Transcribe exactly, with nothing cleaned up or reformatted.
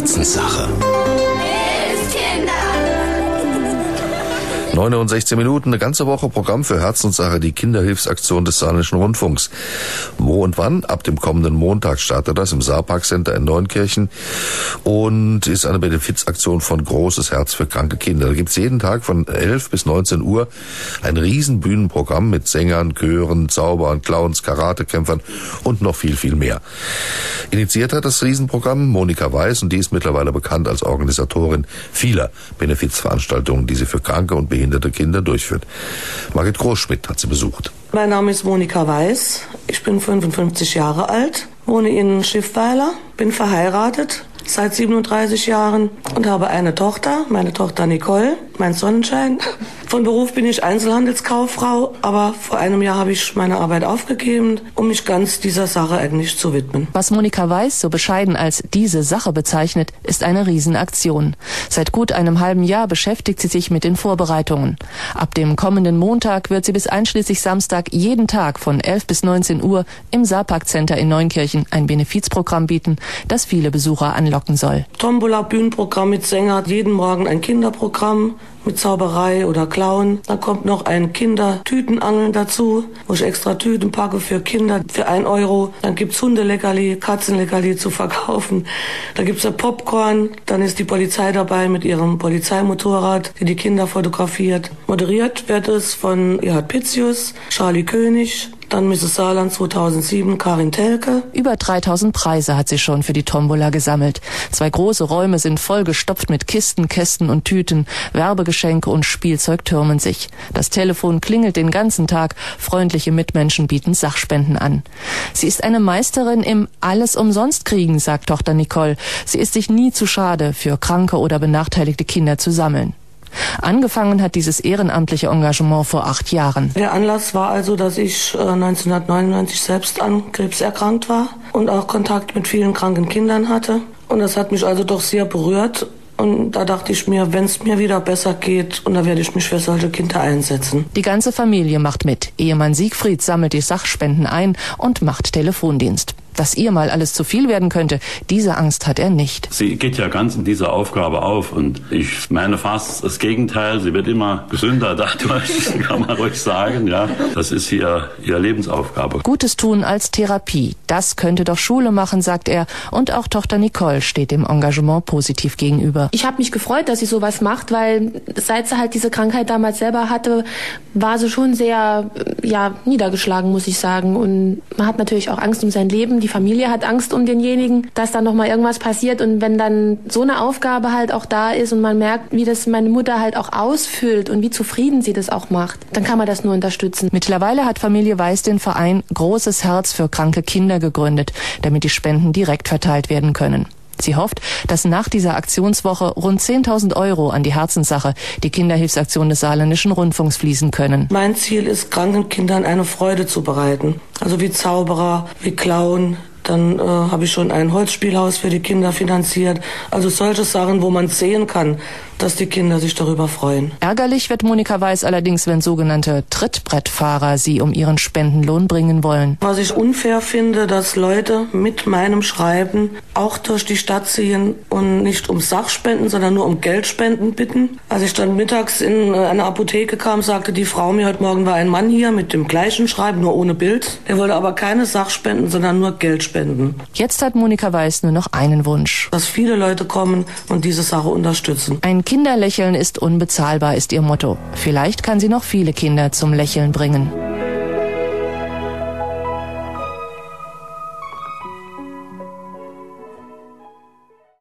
Herzenssache. neun Uhr und sechzehn Minuten, eine ganze Woche Programm für Herzenssache, die Kinderhilfsaktion des Saarländischen Rundfunks. Wo und wann? Ab dem kommenden Montag startet das im Saarpark-Center in Neunkirchen und ist eine Benefizaktion von Großes Herz für kranke Kinder. Da gibt's jeden Tag von elf bis neunzehn Uhr ein riesen Bühnenprogramm mit Sängern, Chören, Zauberern, Clowns, Karatekämpfern und noch viel, viel mehr. Initiiert hat das Riesenprogramm Monika Weiß und die ist mittlerweile bekannt als Organisatorin vieler Benefizveranstaltungen, die sie für kranke und behinderte Kinder durchführt. Margit Großschmidt hat sie besucht. Mein Name ist Monika Weiß, ich bin fünfundfünfzig Jahre alt, wohne in Schiffweiler, bin verheiratet seit siebenunddreißig Jahren und habe eine Tochter, meine Tochter Nicole, mein Sonnenschein. Von Beruf bin ich Einzelhandelskauffrau, aber vor einem Jahr habe ich meine Arbeit aufgegeben, um mich ganz dieser Sache eigentlich zu widmen. Was Monika Weiß so bescheiden als diese Sache bezeichnet, ist eine Riesenaktion. Seit gut einem halben Jahr beschäftigt sie sich mit den Vorbereitungen. Ab dem kommenden Montag wird sie bis einschließlich Samstag jeden Tag von elf bis neunzehn Uhr im Saarpark-Center in Neunkirchen ein Benefizprogramm bieten, das viele Besucher anlocken soll. Tombola, Bühnenprogramm mit Sänger, jeden Morgen ein Kinderprogramm mit Zauberei oder Clown. Dann kommt noch ein Kindertütenangeln dazu, wo ich extra Tüten packe für Kinder für ein Euro. Dann gibt's Hundeleckerli, Katzenleckerli zu verkaufen. Da gibt's ja Popcorn. Dann ist die Polizei dabei mit ihrem Polizeimotorrad, die die Kinder fotografiert. Moderiert wird es von Erhard Pitzius, Charlie König, dann Misses Saarland zweitausendsieben, Karin Telke. Über dreitausend Preise hat sie schon für die Tombola gesammelt. Zwei große Räume sind vollgestopft mit Kisten, Kästen und Tüten. Werbegeschenke und Spielzeug türmen sich. Das Telefon klingelt den ganzen Tag. Freundliche Mitmenschen bieten Sachspenden an. Sie ist eine Meisterin im Alles umsonst kriegen, sagt Tochter Nicole. Sie ist sich nie zu schade, für kranke oder benachteiligte Kinder zu sammeln. Angefangen hat dieses ehrenamtliche Engagement vor acht Jahren. Der Anlass war also, dass ich äh, neunzehnhundertneunundneunzig selbst an Krebs erkrankt war und auch Kontakt mit vielen kranken Kindern hatte. Und das hat mich also doch sehr berührt. Und da dachte ich mir, wenn es mir wieder besser geht, und da werde ich mich für solche Kinder einsetzen. Die ganze Familie macht mit. Ehemann Siegfried sammelt die Sachspenden ein und macht Telefondienst. Dass ihr mal alles zu viel werden könnte, diese Angst hat er nicht. Sie geht ja ganz in dieser Aufgabe auf und ich meine fast das Gegenteil. Sie wird immer gesünder dadurch, kann man ruhig sagen. Ja, das ist hier ihre Lebensaufgabe. Gutes tun als Therapie, das könnte doch Schule machen, sagt er. Und auch Tochter Nicole steht dem Engagement positiv gegenüber. Ich habe mich gefreut, dass sie sowas macht, weil seit sie halt diese Krankheit damals selber hatte, war sie schon sehr ja, niedergeschlagen, muss ich sagen. Und man hat natürlich auch Angst um sein Leben. Die Familie hat Angst um denjenigen, dass da nochmal irgendwas passiert. Und wenn dann so eine Aufgabe halt auch da ist und man merkt, wie das meine Mutter halt auch ausfüllt und wie zufrieden sie das auch macht, dann kann man das nur unterstützen. Mittlerweile hat Familie Weiß den Verein Großes Herz für kranke Kinder gegründet, damit die Spenden direkt verteilt werden können. Sie hofft, dass nach dieser Aktionswoche rund zehntausend Euro an die Herzenssache, die Kinderhilfsaktion des Saarländischen Rundfunks, fließen können. Mein Ziel ist, kranken Kindern eine Freude zu bereiten. Also wie Zauberer, wie Clown. Dann äh, habe ich schon ein Holzspielhaus für die Kinder finanziert. Also solche Sachen, wo man sehen kann, dass die Kinder sich darüber freuen. Ärgerlich wird Monika Weiß allerdings, wenn sogenannte Trittbrettfahrer sie um ihren Spendenlohn bringen wollen. Was ich unfair finde, dass Leute mit meinem Schreiben auch durch die Stadt ziehen und nicht um Sachspenden, sondern nur um Geldspenden bitten. Als ich dann mittags in eine Apotheke kam, sagte die Frau mir, heute Morgen war ein Mann hier mit dem gleichen Schreiben, nur ohne Bild. Er wollte aber keine Sachspenden, sondern nur Geldspenden. Jetzt hat Monika Weiß nur noch einen Wunsch. Dass viele Leute kommen und diese Sache unterstützen. Ein Kinderlächeln ist unbezahlbar, ist ihr Motto. Vielleicht kann sie noch viele Kinder zum Lächeln bringen.